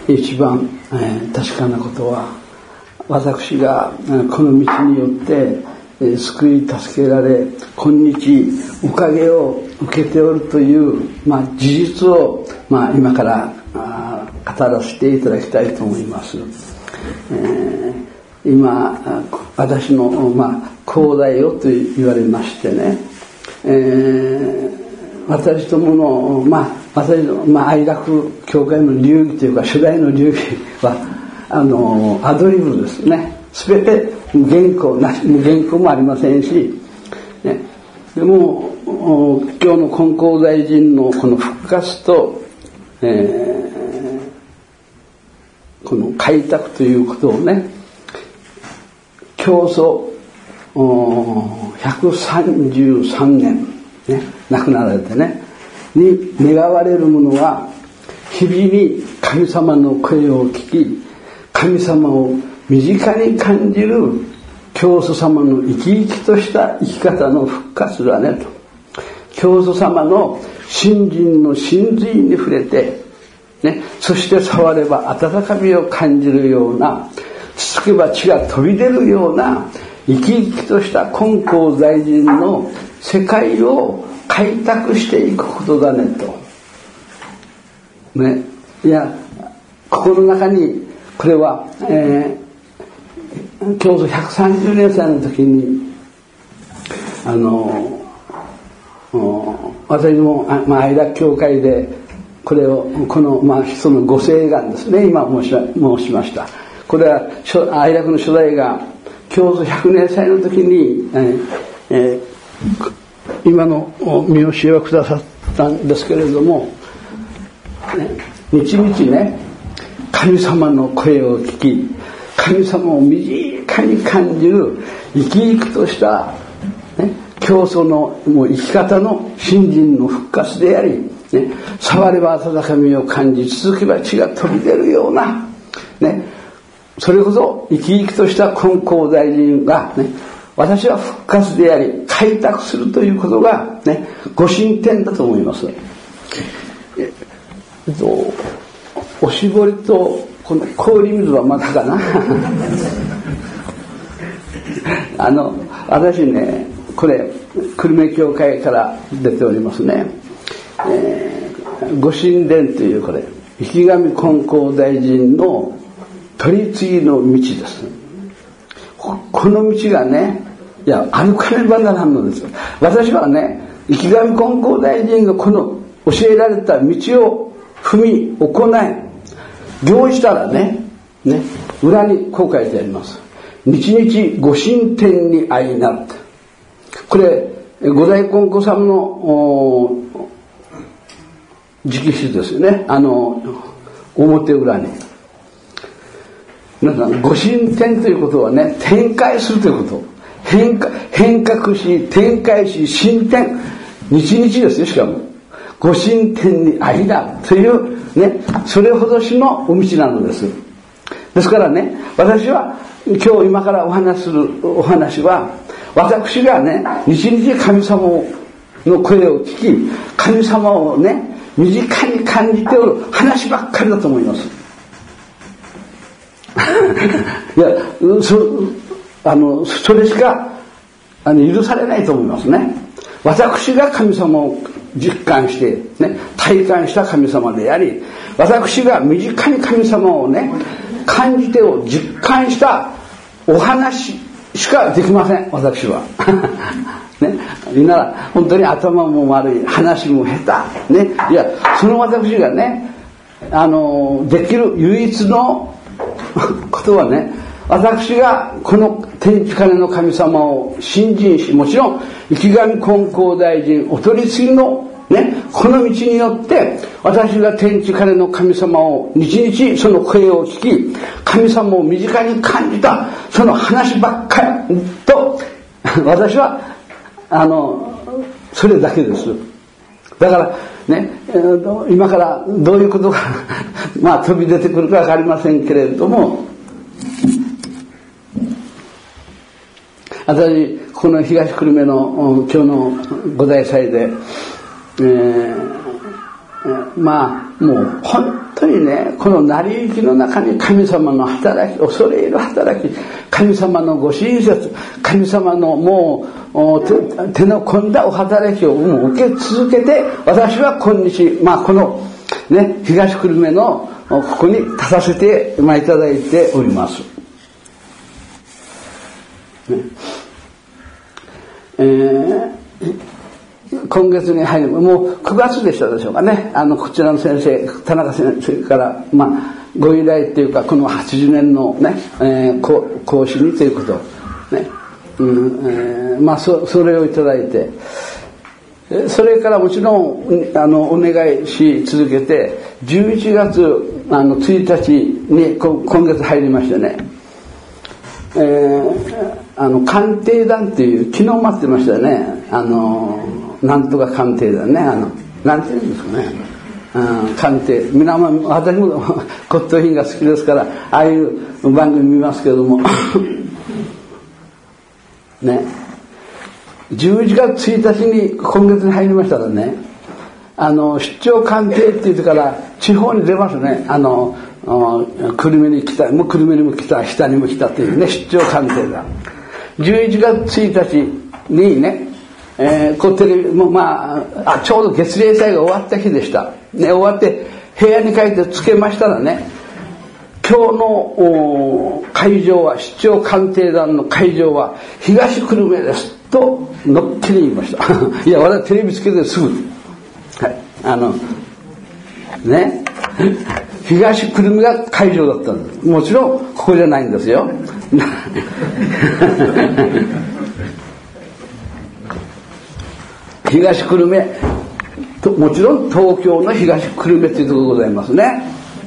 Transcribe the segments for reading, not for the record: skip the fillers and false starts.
一番、確かなことは、私がこの道によって救い助けられ、今日おかげを受けておるという、事実を、今から語らせていただきたいと思います。今私の、高台をと言われましてね、私どもの、私の、愛楽教会の流儀というか初代の流儀はアドリブですね。全て無原稿もありませんし、ね、でも今日の金光大臣のこの復活と、この開拓ということをね、教祖133年、ね、亡くなられてねに願われるものは、日々に神様の声を聞き、神様を身近に感じる教祖様の生き生きとした生き方の復活だねと。教祖様の信心の真髄に触れて、ね、そして触れば温かみを感じるような、つつけば血が飛び出るような生き生きとした金光大臣の世界を開拓していくことだねと、ね、いや心の中にこれは、教祖130年歳の時に私も愛楽教会でこの人のご聖願ですね、今申しました。これは愛楽の初代が教祖100年歳の時に、今の見教えをくださったんですけれども、ね、日々ね神様の声を聞き、神様を身近に感じる生き生きとした、ね、教祖のもう生き方の信心の復活であり、ね、触れば温かみを感じ、続けば血が飛び出るような、ね、それこそ生き生きとした金光大臣が、ね、私は復活であり開拓するということが、ね、ご神典だと思います。おしぼりとこの氷水はまだかな私ね、これ久留米教会から出ておりますね、ご神殿という、これ池上金光大臣の取り次ぎの道です。この道がね、歩かねばならんのです。私はね、池上金光大臣がこの教えられた道を踏み行い行したらね、裏にこう書いてあります。日々ご神典に相なる。これ五代金光様の直筆ですよね。表裏に皆さん、ご神典ということはね、展開するということ、変革し展開し進展、日々ですよ。しかもご神典に相なるというね、それほどしのお道なのです。ですからね、私は今からお話するお話は、私がね、日々神様の声を聞き、神様をね、身近に感じておる話ばっかりだと思います。いや、それしか許されないと思いますね。私が神様を実感して、ね、体感した神様であり、私が身近に神様をね、感じてを実感したお話しかできません、私は。ね、みんな本当に頭も悪い、話も下手、ね、いや、その私がね、できる唯一のことはね、私がこの天地金の神様を信心し、もちろん池上金光大臣お取り次ぎのね、この道によって私が天地金の神様を日々その声を聞き、神様を身近に感じたその話ばっかりと私はそれだけです。だからね、今からどういうことが飛び出てくるか分かりませんけれども、私この東久留米の今日の五大祭で、もう本当にね、この成り行きの中に神様の働き、恐れ入る働き、神様のご親切、神様のもう手の込んだお働きをもう受け続けて、私は今日、このね、東久留米のここに立たせていただいております。今月に入り、もう9月でしたでしょうかね。こちらの先生、田中先生から、ご依頼っていうか、この80年のね、講師にということね、それをいただいて、それからもちろんお願いし続けて、11月1日に今月入りましてね、鑑定団っていう、昨日待ってましたよね。なんとか鑑定団ね。なんていうんですかね。鑑定。私も骨董品が好きですから、ああいう番組見ますけども。ね。11月1日に今月に入りましたらね、出張鑑定って言ってから地方に出ますね。久留米に来た、もう久留米にも来た、下にも来たっていうね、出張鑑定が。11月1日にね、テレビもちょうど月例祭が終わった日でした。ね、終わって部屋に帰ってつけましたらね、今日の会場は、出張鑑定団の会場は東久留米ですとのっけに言いました。いや、私テレビつけてすぐ。はい。ね。東久留米が会場だったんです。もちろんここじゃないんですよ。東久留米、もちろん東京の東久留米というところがございますね。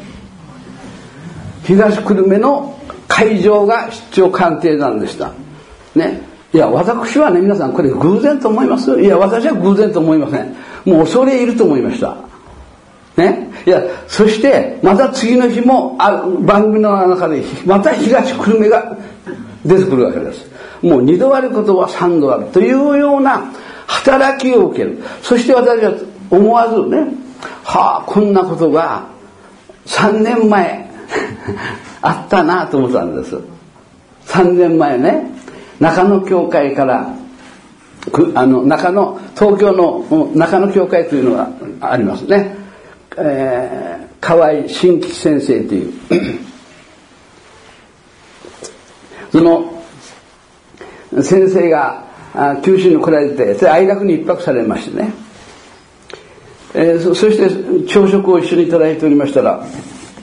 東久留米の会場が出張鑑定団でした。ね。いや、私はね、皆さんこれ偶然と思います？いや、私は偶然と思いません。もう恐れ入ると思いました。ね。いや、そして、また次の日も、番組の中で、また東久留米が出てくるわけです。もう2度あることは3度あるというような働きを受ける。そして私は思わずね、こんなことが3年前あったなと思ったんです。3年前ね、中野教会から東京の中野教会というのがありますね。河合新吉先生というその先生が九州に来られて、それ愛楽に一泊されましてね、そして朝食を一緒にいただいておりましたら、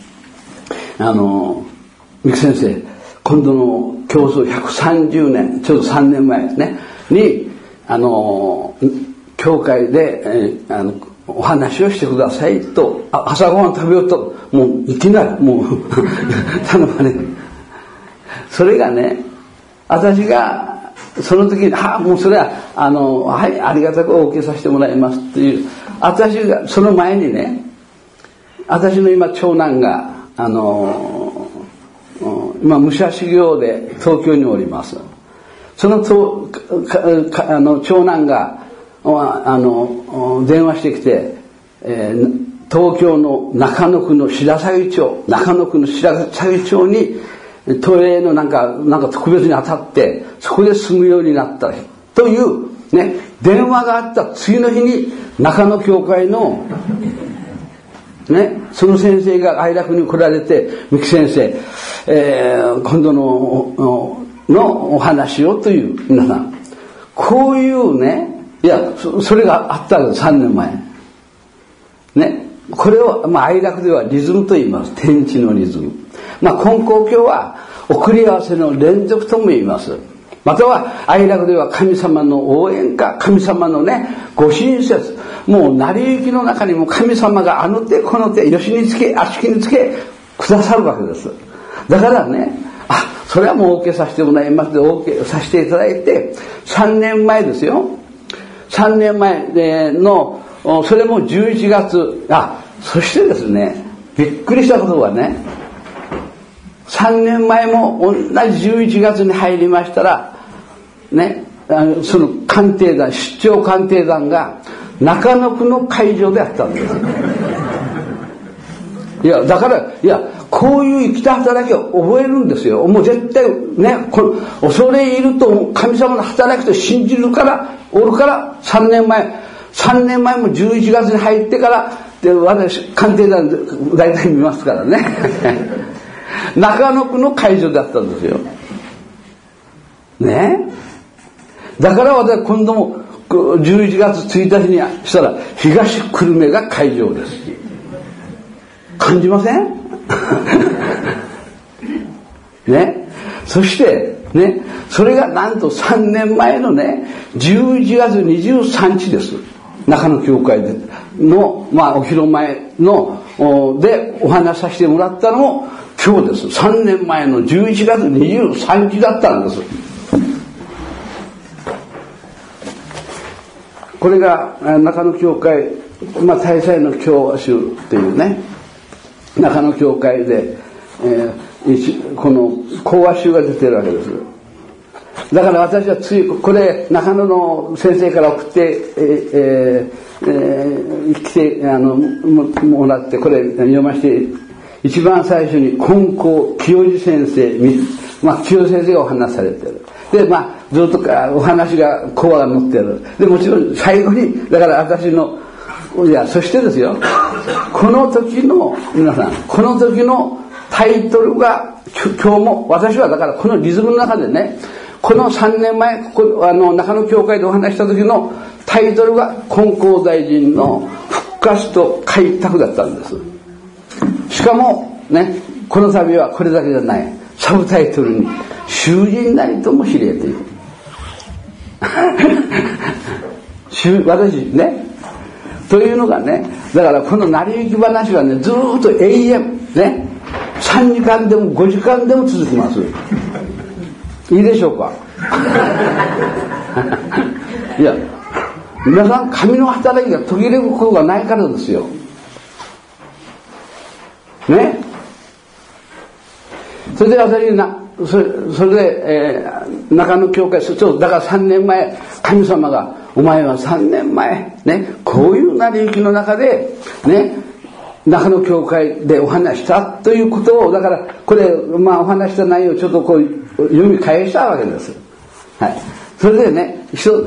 三木先生、今度の競争130年、ちょうど3年前ですねに教会で、お話をしてくださいと、朝ごはん食べようと、もういきなりもう頼まれる。それがね、私がその時にもうそれははい、ありがたくお受けさせてもらいますっていう、私がその前にね、私の今長男が今武者修行で東京におります。その長男が電話してきて、東京の中野区の白鷺町に都営のなんか特別に当たってそこで住むようになったというね、電話があった次の日に中野教会のね、その先生が愛楽に来られて、三木先生、今度のお話をという、皆さんこういうね、いや、それがあったんです、3年前ね。これを、愛楽ではリズムと言います。天地のリズム。根高教は送り合わせの連続とも言います。または愛楽では神様の応援歌、神様のね、ご親切、もう成り行きの中にも神様があの手この手、吉につけ悪しきにつけくださるわけです。だからね、それはもうお受けさせてもらいますで、お受けさせていただいて、3年前ですよ。3年前の、それも11月、そしてですね、びっくりしたことはね、3年前も同じ11月に入りましたら、ね、その鑑定団、出張鑑定団が中野区の会場であったんです。 いや、だから、いや、こういう生きた働きを覚えるんですよ。もう絶対、ね、恐れ入ると神様の働きと信じるから、おるから、3年前も11月に入ってから、で、私、鑑定団で大体見ますからね。中野区の会場だったんですよ。ね。だから私、今度も、11月1日にしたら、東久留米が会場です。感じません？ね。そして、ね、それがなんと3年前のね、11月23日です。中野教会での、お披露前の、でお話しさせてもらったのも今日です。3年前の11月23日だったんです。これが中野教会、大祭の教習っていうね、中野教会で、この講話集が出てるわけです。だから私はこれ中野の先生から送って来てもらって、これ読ませて、一番最初に金光清治先生、清治先生がお話しされてる。で、ずっとお話が講話が載ってる。で、もちろん最後に、だから私の、そしてですよ、この時の、皆さん、この時のタイトルが、今日も、私はだからこのリズムの中でね、この3年前、中野教会でお話した時のタイトルが、金光大臣の復活と開拓だったんです。しかも、ね、この度はこれだけじゃない。サブタイトルに、囚人なりとも知れという。私ね、というのがね、だからこの成り行き話はね、ずーっと永遠、ね、3時間でも5時間でも続きます。いいでしょうか。いや、皆さん、神の働きが途切れることがないからですよ。ね。それで私それで、中野教会、だから3年前、神様が、お前は3年前、ね、こういう成り行きの中で、ね、中野教会でお話したということを、だから、これ、お話した内容をちょっとこう、読み返したわけです。はい。それでね、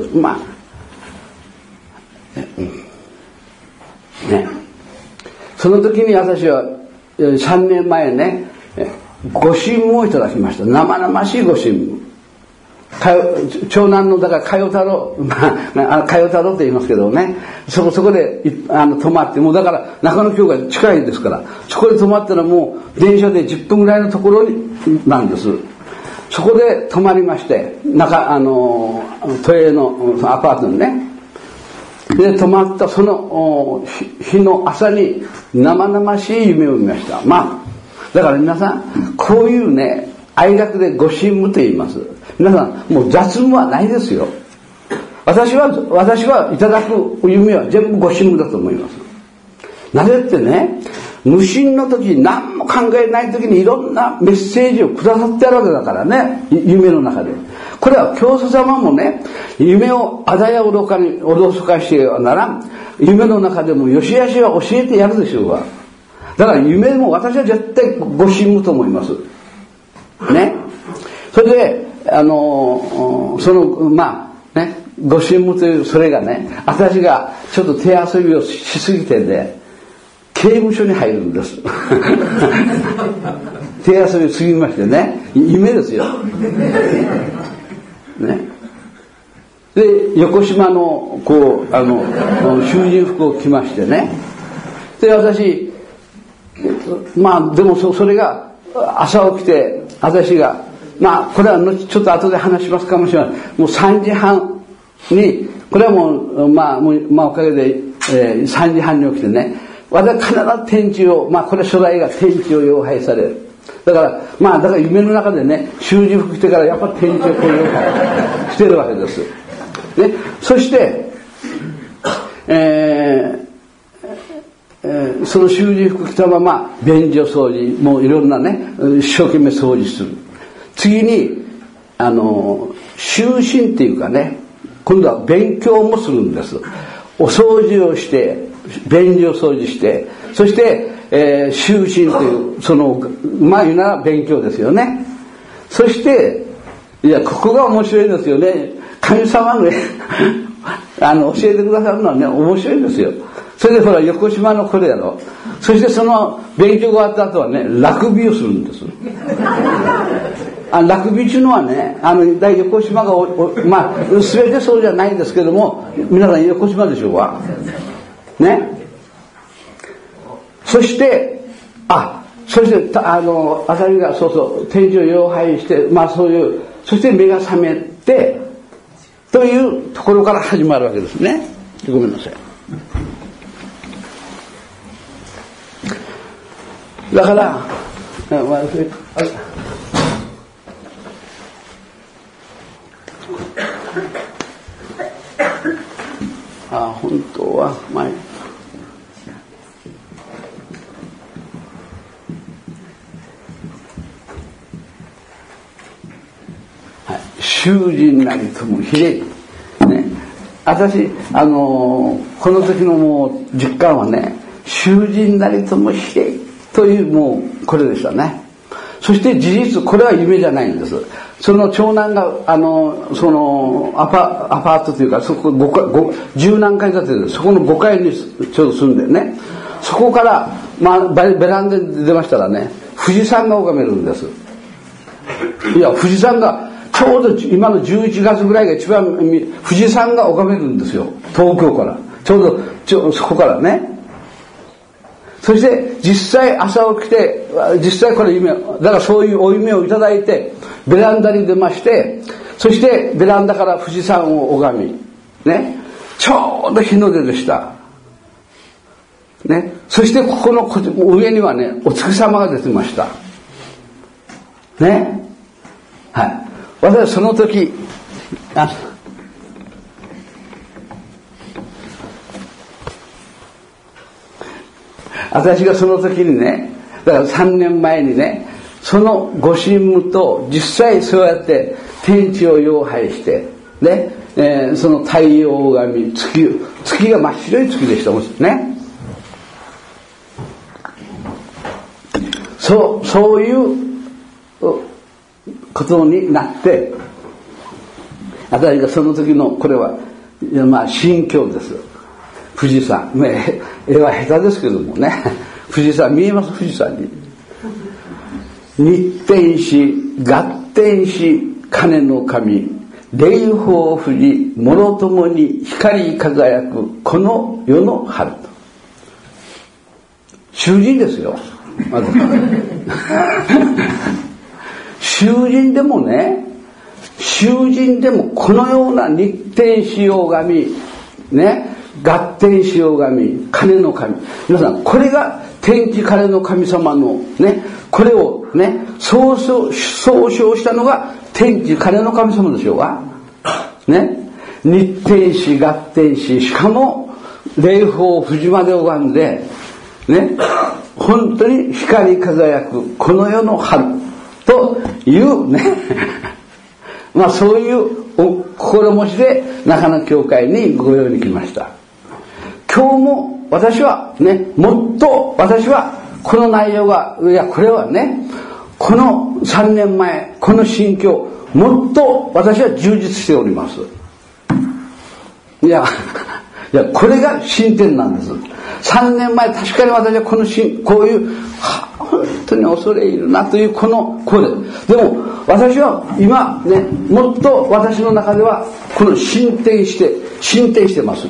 ね、その時に私は、3年前ね、ご神務をいただきました。生々しいご神務。長男のだからかよ太郎、かよ太郎って言いますけどね、そこで泊まって、もうだから中野教会近いですから、そこで泊まったらもう電車で10分ぐらいのところになんです。そこで泊まりまして、都営のアパートにね、で泊まったその日の朝に生々しい夢を見ました。だから皆さん、こういうね、愛楽でご神務と言います。皆さん、もう雑務はないですよ。私はいただく夢は全部ご神務だと思います。なぜってね、無心の時に何も考えない時にいろんなメッセージをくださってあるわけだからね、夢の中で。これは教祖様もね、夢をあだや愚かに脅かしてはならん、夢の中でもよしあしは教えてやるでしょうが。だから夢も私は絶対ご神務と思います。ね。それで、ご神務というそれがね、私がちょっと手遊びをしすぎてね、刑務所に入るんです。手遊びすぎましてね、夢ですよ。ね。で、横島の、囚人服を着ましてね。で、私、でもそれが朝起きて私がこれはちょっと後で話しますかもしれない。もう3時半にこれはもうおかげで、3時半に起きてね、私は必ず天地をこれ初代が天地を要拝される。だから夢の中でね、囚人服着てからやっぱ天地をこう要拝してるわけです。ね、そして、その囚人服着たまま便所掃除、もういろんなね、一生懸命掃除する。次に就寝っていうかね、今度は勉強もするんです。お掃除をして便所掃除して、そして、 修心というそのまあ言うなら勉強ですよね。そしていやここが面白いですよね。神様のね教えてくださるのはね面白いですよ。それでほら横島のこれやろ。そしてその勉強が終わった後はねラグビーをするんです。ラグビーっていうのはね大横島がまあ全てそうじゃないんですけども、皆さん横島でしょうかね。そして朝日がそうそう天井を妖拝して、まあそういう、そして目が覚めてというところから始まるわけですね。ごめんなさい。だから本当は前囚人なりともひれい、ね、私この時のもう実感はね、囚人なりともひれいというもうこれでしたね。そして事実これは夢じゃないんです。その長男がそのアパートというかそこ10何階建てでそこの5階にちょうど住んでね、そこから、まあ、ベランダに出ましたらね富士山が拝めるんです。いや富士山がちょうど今の11月ぐらいが一番富士山が拝めるんですよ、東京からちょうどそこからね。そして実際朝起きて実際これ夢だからそういうお夢をいただいてベランダに出まして、そしてベランダから富士山を拝みね、ちょうど日の出でしたね。そしてここの上にはねお月様が出てましたね。はい、私はその時私がその時にね、だから3年前にね、そのご神務と実際そうやって天地を妖拝してね、その太陽を拝み月が真っ白い月でしたね。そういうことになって、私がその時のこれはまあ心境です。富士山、絵は下手ですけどもね、富士山見えます。富士山に日天子合天子金の神霊峰富士もろともに光り輝くこの世の春と。囚人ですよまず囚人でもね、囚人でもこのような日天子を拝みね、合天子を拝み金の神、皆さんこれが天地金の神様のね、これをね創唱したのが天地金の神様でしょうかね。日天子合天子しかも霊峰富士まで拝んでね、本当に光り輝くこの世の春というねまあそういう心持ちで中野教会にご用に来ました。今日も私はね、もっと私はこの内容が、いやこれはね、この3年前この心境もっと私は充実しております。いやこれが進展なんです。3年前確かに私はこういう本当に恐れ入るなというこれでも私は今ね、もっと私の中ではこの進展してます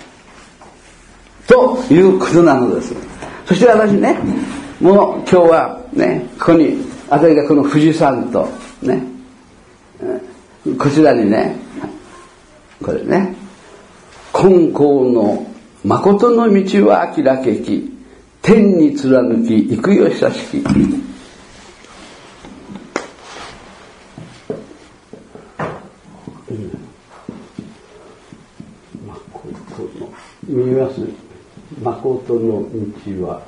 ということなのです。そして私ね、もう今日はね、ここに私がこの富士山とね、こちらにね、これね、金光の誠の道は明らけき、天に貫き行くよ久しき。見えます？誠の道は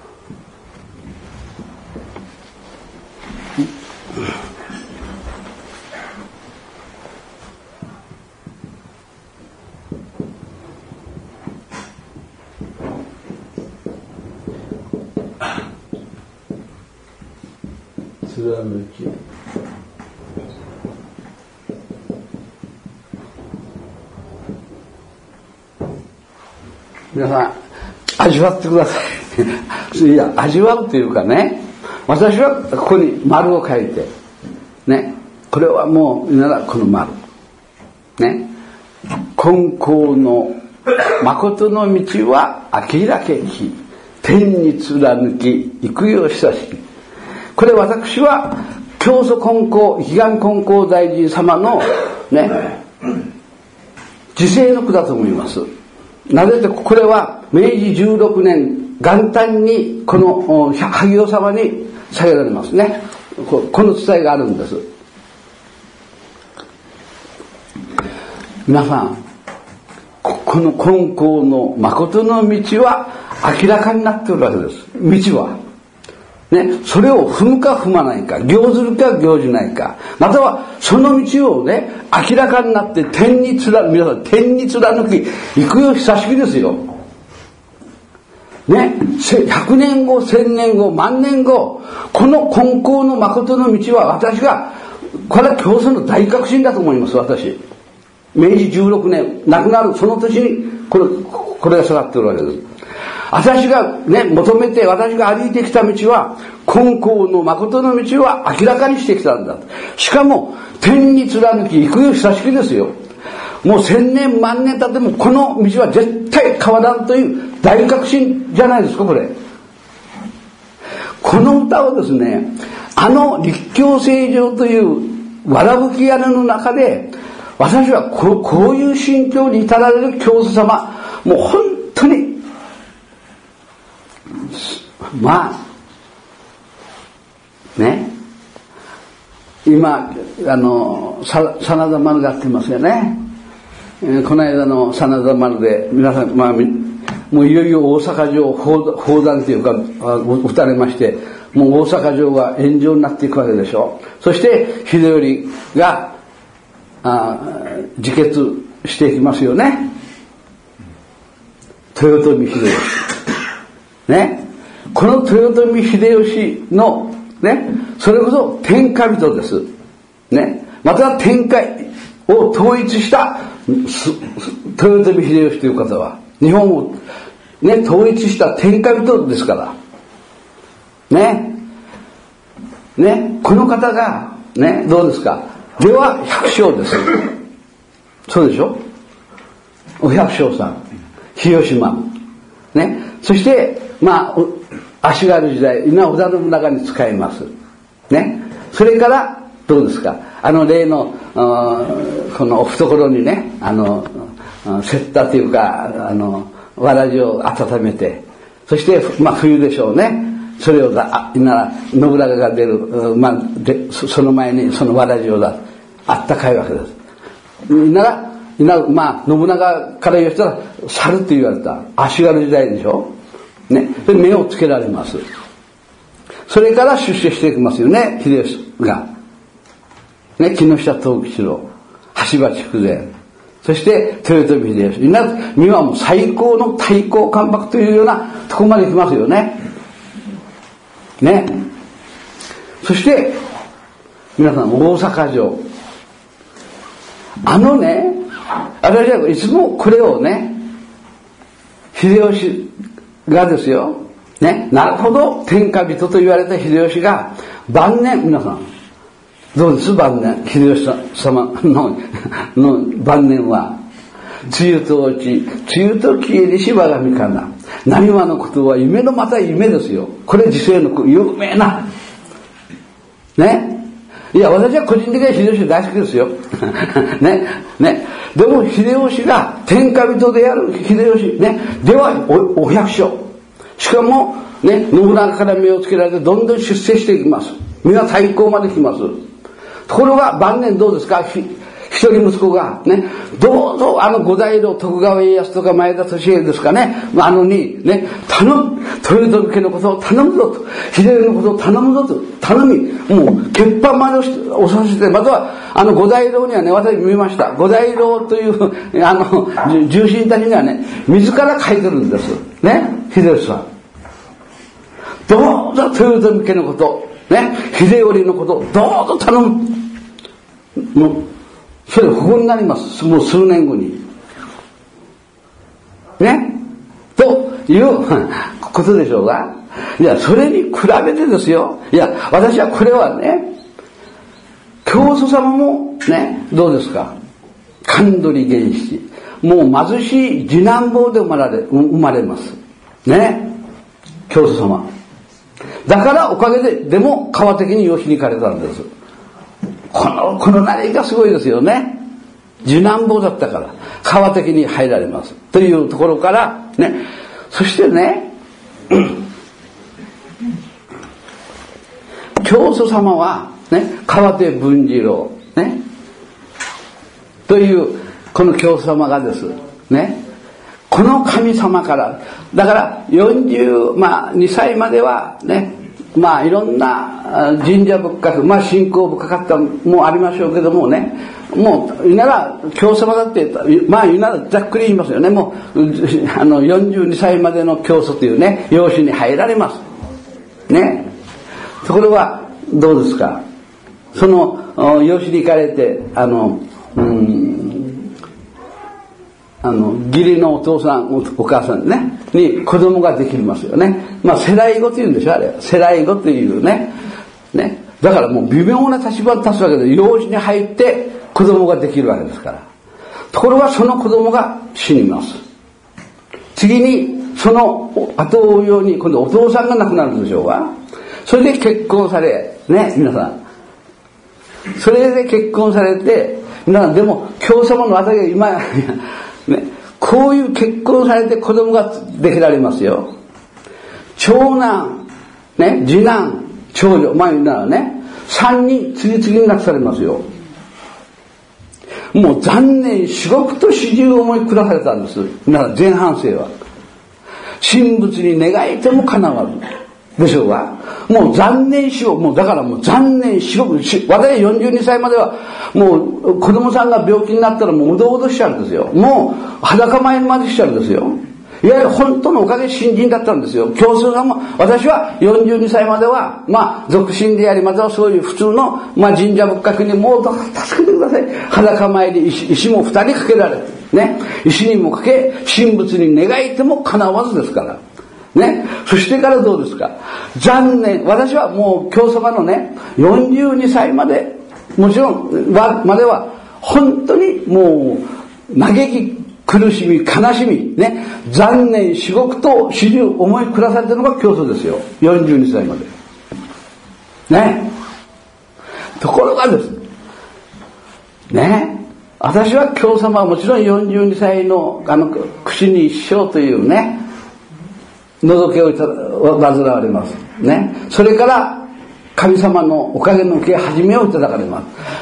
貫き皆さん味わってくださいいや味わうというかね、私はここに丸を書いてね、これはもうならこの丸ね、金光の誠の道は明らけき天に貫き幾よ久しき。これ私は教祖金光悲願金光大臣様のね時世の句だと思います。なぜってこれは明治16年元旦にこの萩尾様に下げられますね。この伝えがあるんです。皆さんこの金光の誠の道は明らかになっているわけです。道はね、それを踏むか踏まないか、行ずるか行じないか、またはその道をね明らかになって天に貫皆さん天に貫き行くよ久しきですよね。100年後1000年後万年後、この金光の誠の道は私がこれは教祖の大革新だと思います。私明治16年亡くなるその年にこれが下がっているわけです。私がね求めて私が歩いてきた道は金光の誠の道は明らかにしてきたんだ。しかも天に貫き行くよ久しきですよ。もう1000年万年経ってもこの道は絶対変わらんという大革新じゃないですか。これこの歌をですね、立教聖上というわらぶき屋根の中で私はこういう心境に至られる教祖様、もう本当にまあね、今真田丸がやってますよね。この間の真田丸で皆さん、もういよいよ大阪城砲弾というか撃たれまして、もう大阪城が炎上になっていくわけでしょ。そして秀頼が自決していきますよね。豊臣秀吉ね、この豊臣秀吉のね、それこそ天下人ですね。また天下を統一した豊臣秀吉という方は日本をね統一した天下人ですからね。この方がね、どうですか。では百姓です。そうでしょ。お百姓さん、広島ね。そして足軽時代今織田信長に使いますね。それからどうですか、例のこのお懐にねセッタというかわらじを温めて、そして冬でしょうね、それを信長が出る、その前にそのわらじをあったかいわけです。信長から言ったら猿って言われた足軽時代でしょね。で目をつけられます。それから出世していきますよね、秀吉がね。木下藤吉郎、羽柴筑前、そして豊臣秀吉、今はもう最高の太閤関白というようなところまで行きますよね。そして皆さん大阪城、私はいつもこれをね、秀吉がですよね、なるほど天下人と言われた秀吉が晩年、皆さんどうです。晩年秀吉様の晩年は梅雨と落ち梅雨と消えりし我が身かな、何話のことは夢のまた夢ですよ。これ時世の有名なね。いや私は個人的には秀吉大好きですよでも秀吉が天下人である秀吉ね、ではお百姓、しかもね信長から目をつけられてどんどん出世していきます。身は太閤まで来ます。ところが晩年どうですか、一人息子がね、どうぞ五大老徳川家康とか前田利家ですかね、にね、頼む、豊臣家のことを頼むぞと、秀頼のことを頼むぞと頼み、もう欠板まで押させて、または五大老にはね、私見ました。五大老という重臣たちにはね、自ら書いてるんですね、秀吉は。どうぞ豊臣家のことね、秀頼のことをどうぞ頼む。もう、それ不幸になります。もう数年後に。ね。ということでしょうが、いや、それに比べてですよ。いや、私はこれはね、教祖様もね、どうですか。神取原始。もう貧しい次男坊で生まれます。ね。教祖様。だからおかげでも川的に養子に行かれたんです。このなりがすごいですよね。次男坊だったから川的に入られますというところからね。そしてね、教祖様はね、川手文次郎ねというこの教祖様がですね、この神様からだから42歳まではね、いろんな神社仏閣、信仰深かったもありましょうけどもね、もう言うなら教祖様だって言うならざっくり言いますよね。もう42歳までの教祖というね養子に入られますね。ところがどうですか、その養子に行かれて義理のお父さんお母さんねに子供ができますよね。世来子というんでしょ、あれ世来子というね。だからもう微妙な立場に立つわけで、養子に入って子供ができるわけですから。ところがその子供が死にます。次にその後を追うように今度お父さんが亡くなるでしょうが、それで結婚されね、皆さんそれで結婚されて、皆さんでも教祖様の私が今ね、こういう結婚されて子供ができられますよ。長男、ね、次男、長女、言うならね、3人次々に亡くされますよ。もう残念至極と始終を思い下されたんです。皆さん前半生は。神仏に願いても叶わず。でしょうが、もう残念至極、だからもう残念至極、私42歳まではもう子供さんが病気になったらもううどうどしちゃうんですよ。もう裸参りまでしちゃうんですよ。いわゆる本当のおかげ新人だったんですよ。教祖さんも、私は42歳までは俗信であり、またはそういう普通の神社仏閣にもう助けてください。裸参り石も2人かけられてね、石にもかけ神仏に願いても叶わずですからね。そしてからどうですか、残念、私はもう教祖様のね42歳までもちろんまでは本当にもう嘆き苦しみ悲しみね、残念至極と始終思い下されたのが教祖ですよ、42歳までね。ところがですね、私は教祖様はもちろん42歳の串に一生というねのぞけを煩われますね。それから神様のおかげの受け始めをいただかれます。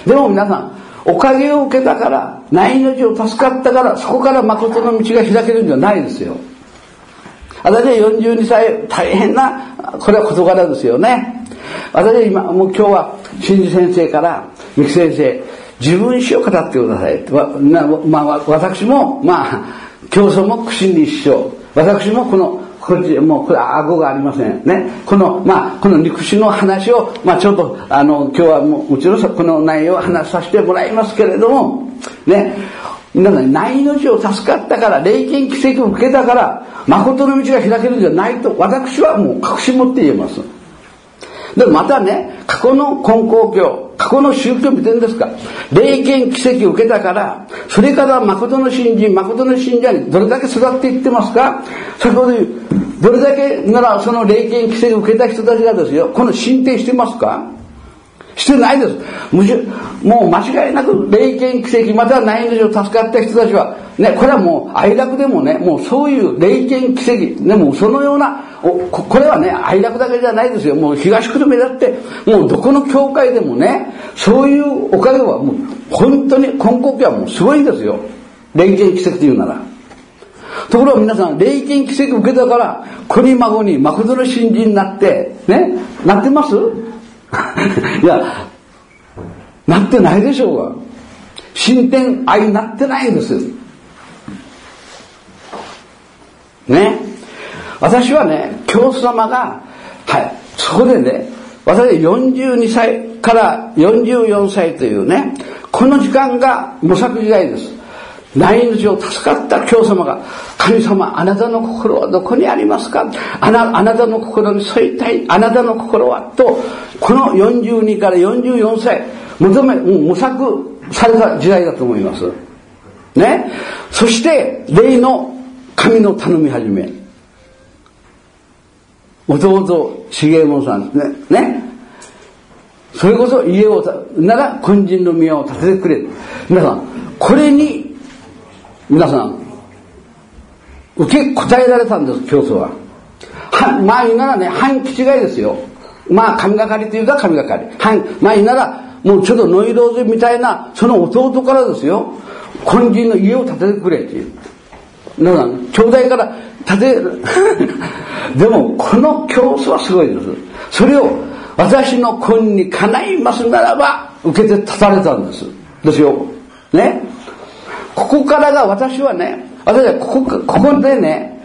でも皆さん、おかげを受けたから内命を助かったからそこから誠の道が開けるんじゃないですよ。私は42歳大変なこれは事柄ですよね。私は今もう今日は新次先生から三木先生自分史を語ってください。私も教祖も苦心に一生、私もこっちもうこれ顎がありませんね。この肉歯の話をちょっと今日はもううちのこの内容を話させてもらいますけれどもね、皆さん内命を助かったから霊験奇跡を受けたから誠の道が開けるんじゃないと私はもう確信持って言えます。でまたね、過去の根高教、過去の宗教見てるんですか。霊験奇跡を受けたから、それから誠の信心、誠の信者にどれだけ育っていってますか。先ほど言う、どれだけならその霊験奇跡を受けた人たちがですよ、この進展してますか。してないです。もう間違いなく霊験奇跡または内命を助かった人たちはね、これはもう哀楽でもね、もうそういう霊験奇跡でもそのようなこれはね哀楽だけじゃないですよ。もう東久留米だってもうどこの教会でもね、そういうおかげはもう本当に根高教はもうすごいんですよ、霊験奇跡というなら。ところが皆さん霊験奇跡を受けたから子に孫に誠の信心になってね、なってますいや、なってないでしょうが、進展愛なってないんですね。私はね、教祖様がそこでね私42歳から44歳というね、この時間が模索時代です。内命を助かった教様が、神様、あなたの心はどこにありますか？あなたの心に添いたい、あなたの心はと、この42から44歳、模索された時代だと思います。ね。そして、霊の神の頼み始め。弟、重右さんね。それこそ家をなら、根人の宮を建ててくれ。皆さん、これに、皆さん、受け答えられたんです、教祖は。まあ言うならね、半気違いですよ。まあ神がかりというか神がかり。まあ言うなら、もうちょっとノイローゼみたいな、その弟からですよ、根人の家を建ててくれっていう。皆さん、兄弟から建てる。でも、この教祖はすごいです。それを、私の根にかないますならば、受けて立たれたんです。ですよ。ね。ここからが私はね、私はここでね、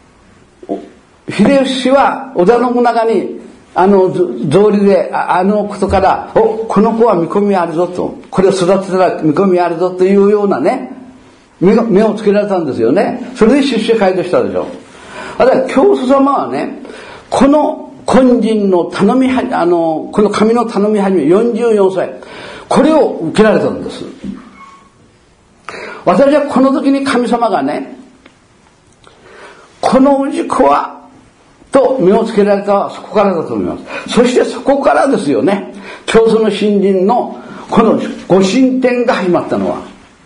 秀吉は織田信長に、道理で、ことから、この子は見込みあるぞと、これを育てたら見込みあるぞというようなね、目をつけられたんですよね。それで出世街道したでしょ。教祖様はね、この根人の頼みこの神の頼み始め44歳、これを受けられたんです。私はこの時に神様がね、この氏子はと目をつけられたのはそこからだと思います。そしてそこからですよね、教祖の新人のこのご神典が始まったのは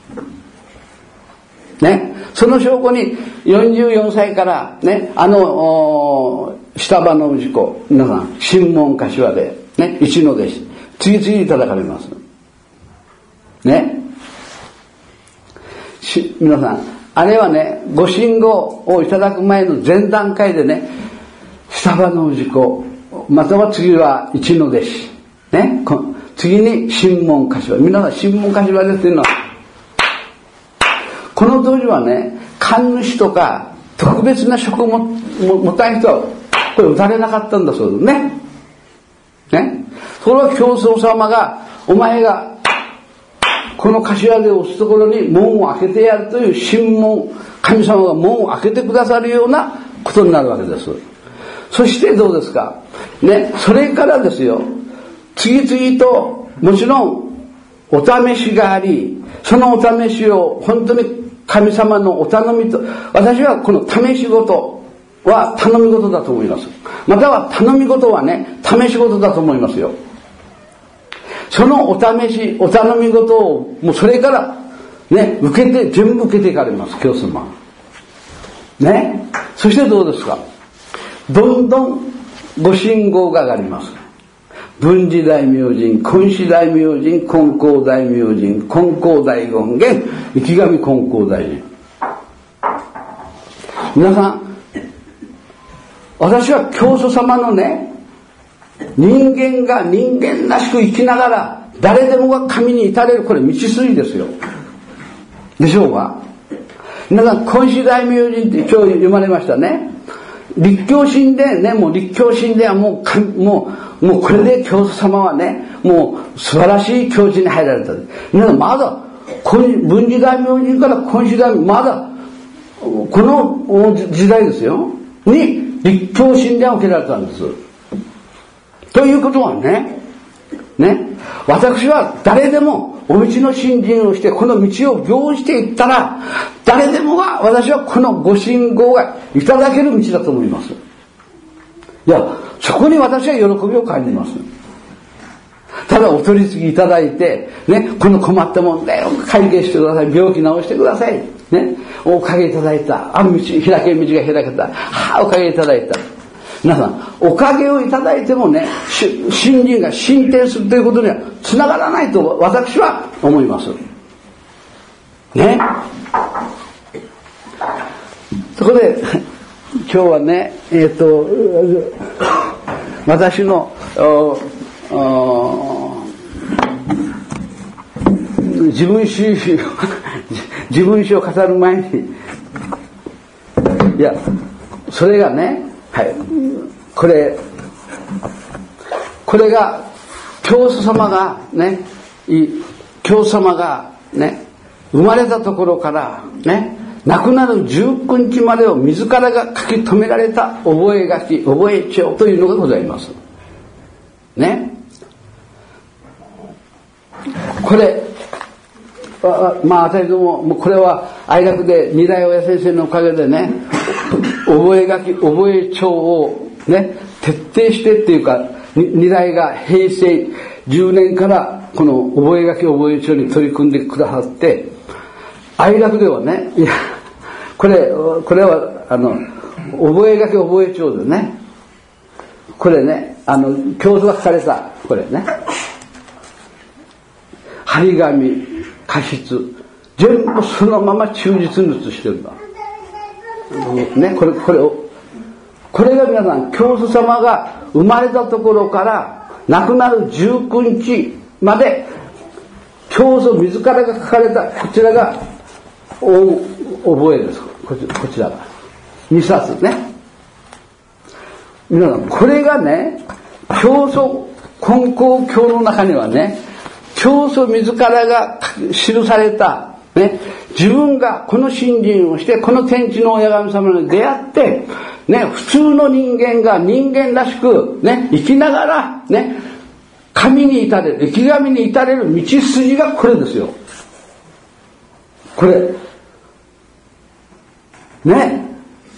ね、その証拠に44歳からね、下場の氏子、皆さん神門柏でね、一の弟子次々に叩かれますね。皆さん、あれはね、ご神号をいただく前の前段階でね、下場の氏子、または次は一の弟子ね、次に神門柏、皆さん神門柏でっていうのは、この当時はね、神主とか特別な職を持たない人はこれ打たれなかったんだそうですね。ね。それは教祖様が、お前がこの頭で押すところに門を開けてやるという神門、神様が門を開けてくださるようなことになるわけです。そしてどうですかね、それからですよ、次々ともちろんお試しがあり、そのお試しを本当に神様のお頼みと、私はこの試し事は頼み事だと思います。または頼み事はね、試し事だと思いますよ。そのお試し、お頼み事をもうそれからね、全部受けていかれます、教祖様ね。そしてどうですか、どんどんご神号が上がります。文治大明神、金子大明神、金光大明神、金光大権現、池上金光大神。皆さん、私は教祖様のね、人間が人間らしく生きながら誰でもが神に至れる、これ道筋ですよ。でしょうか。皆さん、金子大明神って今日読まれましたね。立教神殿ね、もう立教神殿はもうこれで教祖様はね、もう素晴らしい境地に入られた。皆さん、まだ文治大明神から金子大明神、まだこの時代ですよに立教神殿を受けられたんです。ということはね、私は誰でもお道の信心をしてこの道を行じていったら、誰でもが私はこのご神号がいただける道だと思います。いや、そこに私は喜びを感じます。ただお取り次ぎいただいてね、この困った問題を解決してください、病気治してくださいね、おかげいただいた、開け道が開けた、おかげいただいた。皆さん、おかげをいただいてもね、信心が進展するということにはつながらないと私は思いますね。そこで今日はね、私の自分史を語る前に、いや、それがね、はい、ここれが教祖様がね、教祖様がね、生まれたところからね、亡くなる19日までを自らが書き留められた覚帳というのがございますね。これ私どもこれは愛楽で二代親先生のおかげでね、覚帳をね、徹底してっていうか、二代が平成10年からこの覚帳に取り組んでくださって、愛楽ではね、いやこれは覚帳でね、これね、教祖が書かれたこれね、張り紙過失全部そのまま忠実に写してるんだね。これが皆さん、教祖様が生まれたところから亡くなる19日まで教祖自らが書かれた、こちらが覚です。こちらが2冊ね。皆さん、これがね、教祖金光経の中にはね、教祖自らが記された、ね、自分がこの信心をしてこの天地の親神様に出会って、ね、普通の人間が人間らしく、ね、生きながら、ね、神に至れる、生き神に至れる道筋がこれですよ。これね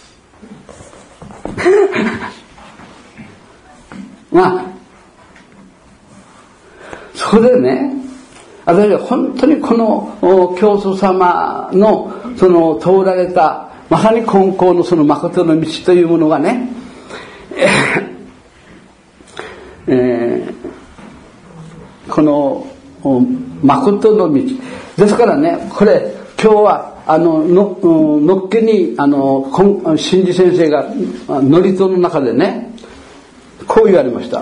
それでね、私は本当にこの教祖様のその通られたまさに金光のその誠の道というものがね、この誠の道ですからね、これ今日はのっけに新次先生が祝詞の中でね、こう言われました。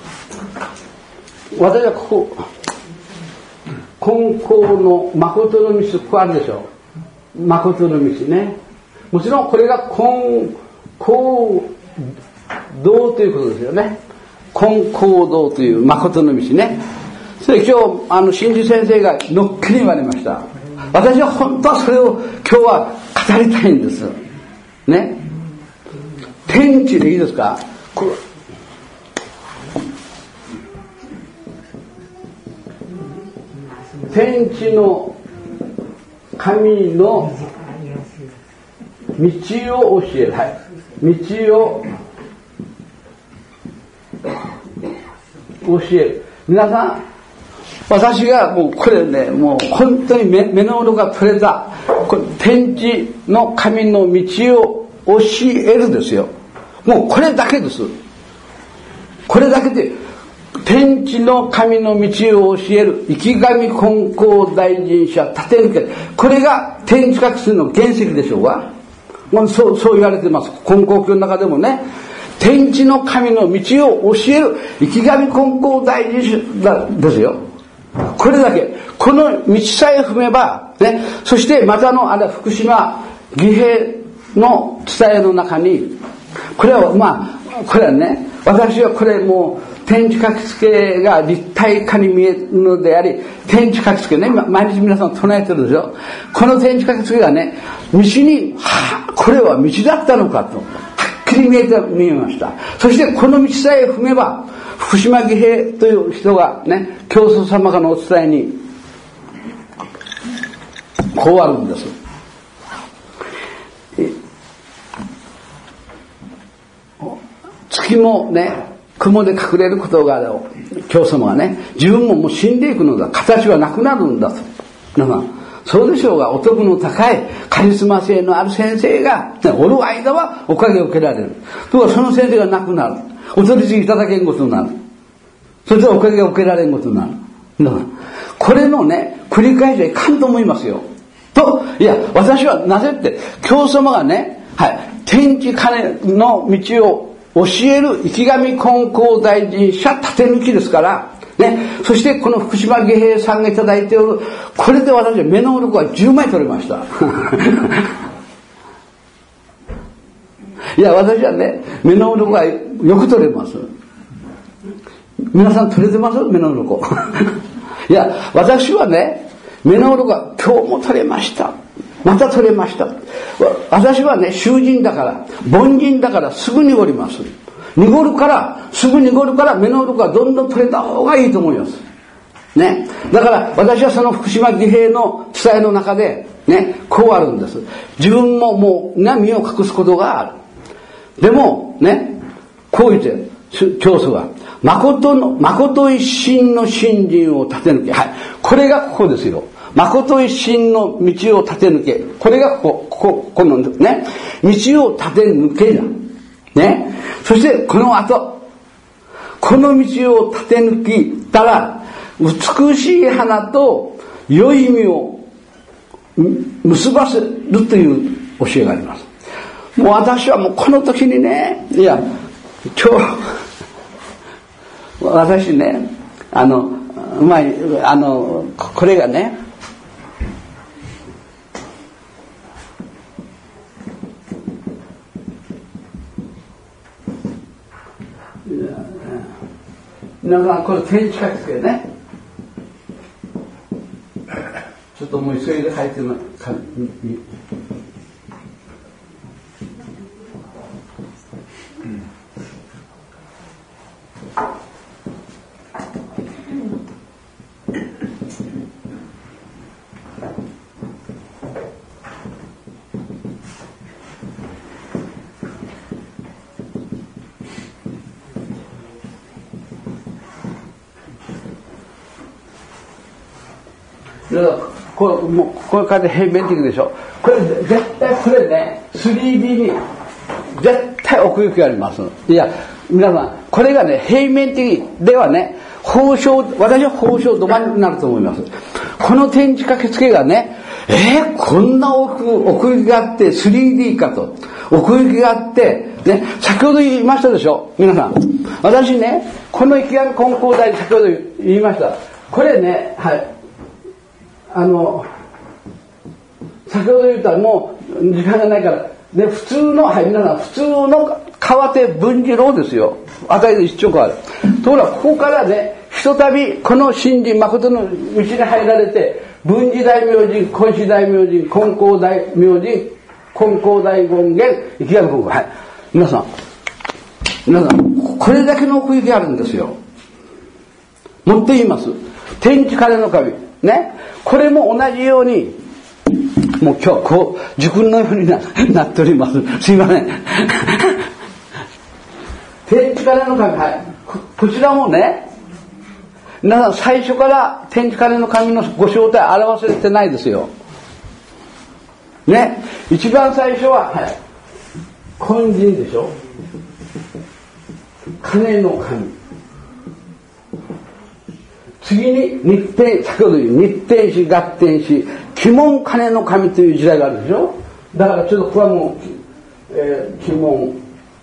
私はここ金光の誠の道、ここあるでしょ、誠の道ね。もちろんこれが金光道ということですよね。金光道という誠の道ね。それ今日新次先生がのっけに言われました。私は本当はそれを今日は語りたいんですね。天地でいいですか。天地の神の道を教える、はい、道を教える。皆さん、私がもうこれね、もう本当に目の鱗が取れた、これ天地の神の道を教えるですよ。もうこれだけです。これだけで天地の神の道を教える生き神金光大臣者立て抜け、これが天地覚醒の原石でしょうが、そう言われてます。金光教の中でもね、天地の神の道を教える生き神金光大臣者ですよ。これだけ、この道さえ踏めばね、そしてまた福島義平の伝えの中に、これはこれはね、私はこれもう天地書き付けが立体化に見えるのであり、天地書き付けね、毎日皆さん唱えてるでしょ。この天地書き付けがね、道に、これは道だったのかとはっきり見えました。そしてこの道さえ踏めば、福島義平という人がね、教祖様からのお伝えにこうあるんです。月もね、雲で隠れることがある教祖様がね、自分ももう死んでいくのだ、形はなくなるんだと。皆さん、そうでしょうが、お得の高いカリスマ性のある先生が、ね、おる間はおかげを受けられる。ところがその先生がなくなる。お取り次ぎいただけんことになる。それでおかげが受けられんことになる。皆さん、これのね、繰り返しはいかんと思いますよ。と、いや、私はなぜって、教祖様がね、はい、天地金の道を教える生き神金光大臣者立て抜きですからね。そしてこの福島義平さんがいただいておる、これで私は目の鱗は10枚取れましたいや、私はね、目の鱗はよく取れます。 皆さん取れてます？目の鱗。いや、私はね、目の鱗が今日も取れました。また取れました。私はね、囚人だから、凡人だからすぐ濁ります。濁るから、すぐ濁るから目の鱗がどんどん取れた方がいいと思います。ね。だから私はその福島義兵の伝えの中で、ね、こうあるんです。自分ももう、ね、身を隠すことがある。でも、ね、こう言って、教祖は、誠一心の信心を立て抜け。はい。これがここですよ。誠一心の道を立て抜け。これがこのね、道を立て抜けだ。ね。そしてこの後、この道を立て抜きたら、美しい花と良い実を結ばせるという教えがあります。もう私はもうこの時にね、いや、今日、私ね、これがね、皆さんこれ天地書きつけね、ちょっともう急いで書いてもこれから平面的でしょ。これ絶対これね 3D に絶対奥行きがあります。いや皆さんこれがね平面的ではね私は宝生止まりになると思います。この天地掛け付けがねこんな奥行きがあって 3D かと奥行きがあってね、先ほど言いましたでしょ皆さん。私ねこの池上金光大先ほど言いました。これねはい先ほど言ったらもう時間がないからで普通のはい皆さん普通の川手文次郎ですよ。与えて一丁変わる。ところがここからねひとたびこの真理誠の道に入られて文治大明神金子大明神金光大明神金光大権現池上金光はい皆さんこれだけの奥行きあるんですよ。もっと言います天地金の神ねこれも同じようにもう今日こう受訓のように なっております。すいません。天地金の神はいこちらもね皆さん最初から天地金の神のご正体表されてないですよ。ね一番最初は、はい、金神でしょ。金の神。次に日天先ほど言う日天子合天子鬼門金の神という時代があるでしょ。だからちょっとここはもう、鬼門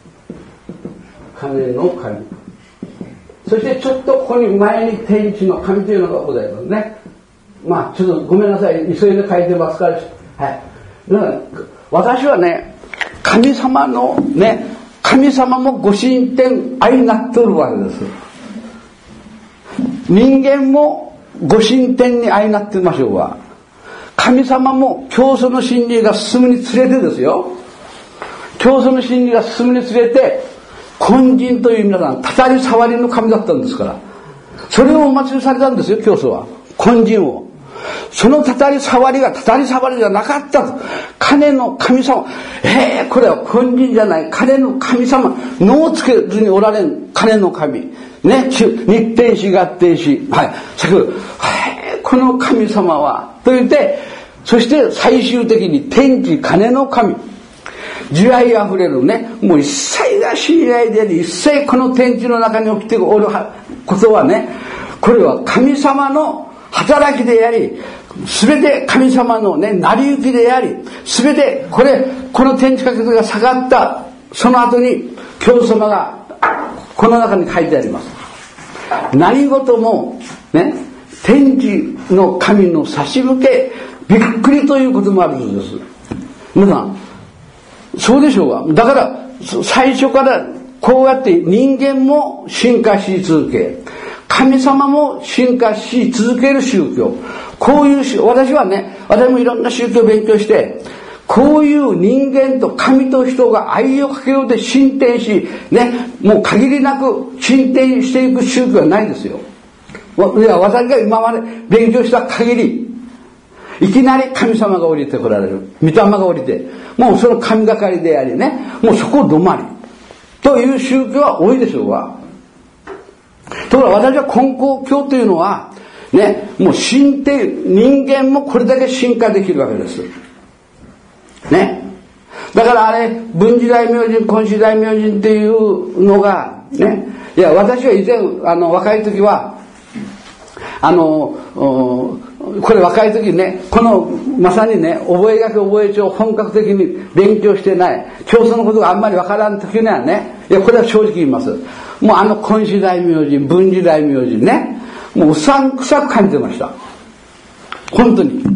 金の神そしてちょっとここに前に天地の神というのがございますね。まあちょっとごめんなさい急いで書いてますからはいだから私はね神様のね神様もご神天相なっておるわけです。人間もご神天に相なってみましょうが神様も教祖の真理が進むにつれてですよ教祖の真理が進むにつれて金神という皆さんたたり触りの神だったんですからそれをお祭りされたんですよ教祖は金神をそのたたり触りがたたり触りじゃなかったと金の神様これは金神じゃない金の神様脳をつけずにおられん金の神ね日天子合天子はい先ほどこの神様はと言ってそして最終的に天地金の神慈愛あふれるねもう一切が親愛であり一切この天地の中に起きておることはねこれは神様の働きであり全て神様のね成り行きであり全てこの天地掛けが下がったその後に教祖様がこの中に書いてあります。何事もね天地の神の差し向けびっくりということもあるんです。皆さんそうでしょうがだから最初からこうやって人間も進化し続け、神様も進化し続ける宗教。こういう私はね、私もいろんな宗教を勉強して、こういう人間と神と人が愛をかけようで進展し、ね、もう限りなく進展していく宗教はないですよ。いや、私が今まで勉強した限り、いきなり神様が降りてこられる。御霊が降りて、もうその神がかりでありね、もうそこ止まり。という宗教は多いでしょうが。ところが私は根高教というのは、ね、もう人間もこれだけ進化できるわけです。ね。だからあれ、文治大明神、金子大明神っていうのが、ね、いや、私は以前、若い時は、これ若い時ね、このまさにね、覚え帳を本格的に勉強してない、教祖のことがあんまりわからん時にはね、いや、これは正直言います。もう金子大明神、文治大明神ね、もううさんくさく感じてました。本当に。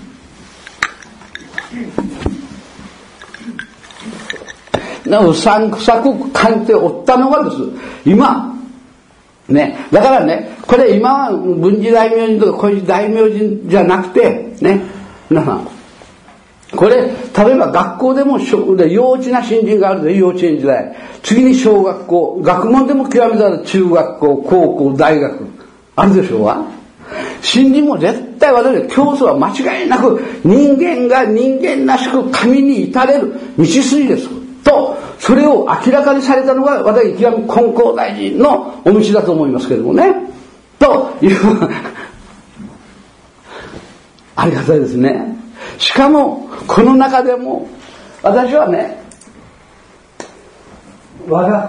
うさんくさく感じておったのがです。今、ね、だからね、これ今は文治大明神とか金子大明神じゃなくて、ね、皆さん、これ、例えば学校でも幼稚な新人があるで、幼稚園時代。次に小学校、学問でも極めたら中学校、高校、大学、あるでしょうが。新人も絶対私、教祖は間違いなく人間が人間らしく神に至れる道筋です。と、それを明らかにされたのが私、極め金光大臣のお道だと思いますけれどもね。という、ありがたいですね。しかも、この中でも、私はね、我が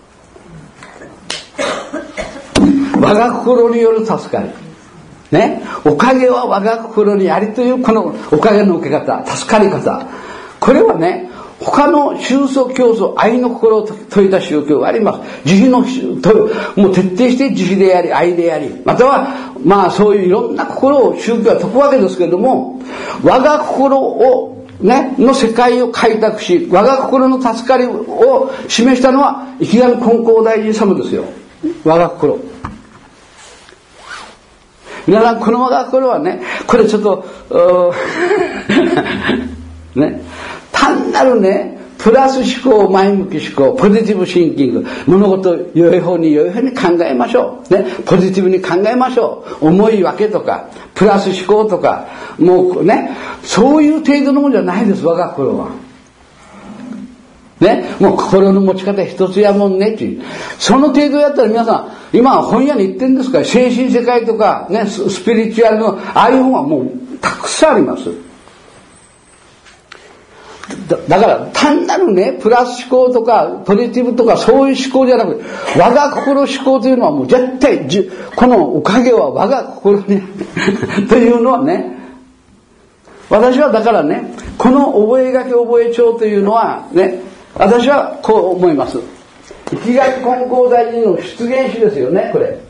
心による助かり。ね、おかげは我が心にありというこのおかげの受け方、助かり方。これはね、他の宗祖教祖、愛の心を説いた宗教があります。慈悲の、もう徹底して慈悲であり、愛であり、または、まあそういういろんな心を宗教は説くわけですけれども、我が心を、ね、の世界を開拓し、我が心の助かりを示したのは、池上金光大臣様ですよ。我が心。皆さん、この我が心はね、これちょっと、ね、単なるね、プラス思考、前向き思考、ポジティブシンキング、物事を良い方に考えましょう。ね、ポジティブに考えましょう。重いわけとか、プラス思考とか、もうね、そういう程度のものじゃないです、我が心は。ね、もう心の持ち方一つやもんねっていう。その程度やったら皆さん、今は本屋に行ってるんですから、精神世界とか、ね、スピリチュアルの、ああいう本はもうたくさんあります。だから単なるね、プラス思考とかポジティブとかそういう思考じゃなくて、我が心思考というのはもう絶対このおかげは我が心にというのはね、私はだからね、この覚帳というのはね、私はこう思います。池上金光大臣の出現史ですよね、これ。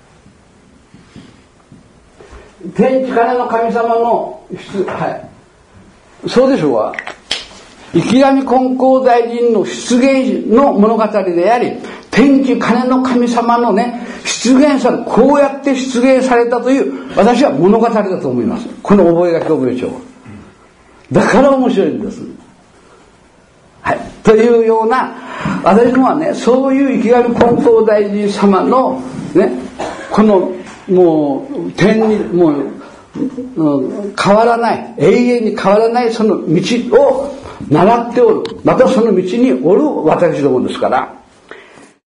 天地金の神様のはい、そうでしょうか。池上金光大臣の出現の物語であり、天地金の神様のね、出現され、こうやって出現されたという、私は物語だと思います。この覚帳。だから面白いんです。はい。というような、私もはね、そういう池上金光大臣様の、ね、この、もう、天に、もう、変わらない、永遠に変わらないその道を習っておる。またその道におる私どもですから、